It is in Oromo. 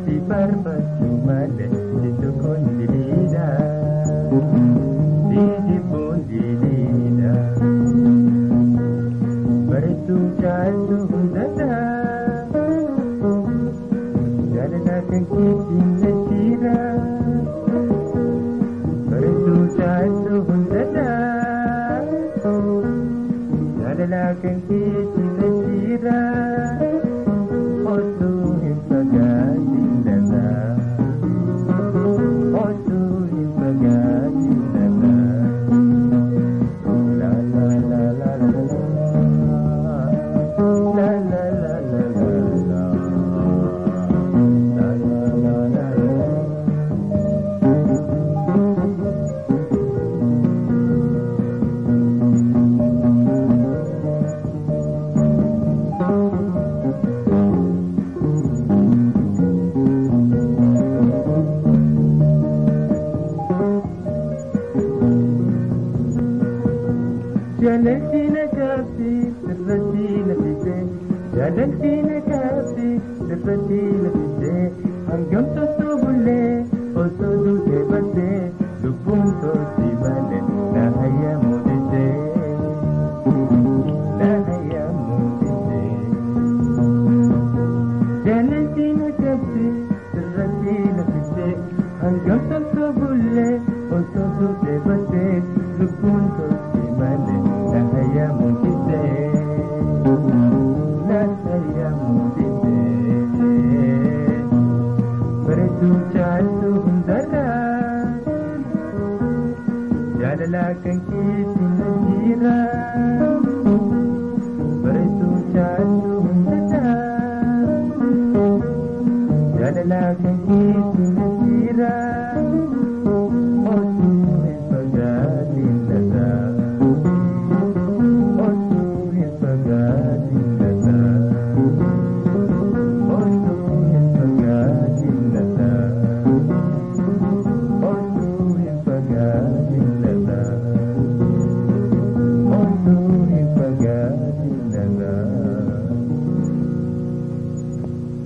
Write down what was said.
si barbaachu malee iddoo kun diriidha. Didi pun diriidha. Bareedduu jaallu hundata. Jaalala kan keetiin na jira. Bareedduu jaallu hundata. Jaalala kan keetiin na jira. Jalatina kasi, sirratina pite. Jalatina kasi, sirratina pite. Hanggang tutubule, o tudute bate. Lubong to si bale, nahaya mo dite. Nahaya mo dite. Jalatina kasi, sirratina pite. Hanggang tutubule, o tudute bate. Lubong to si bale. Nahaya mo dite, nahaya mo dite. Bareedduu jaallu hundata. Jaalala kan keetiin na jira. Bareedduu jaallu hundata. Jaalala kan keetiin na jira.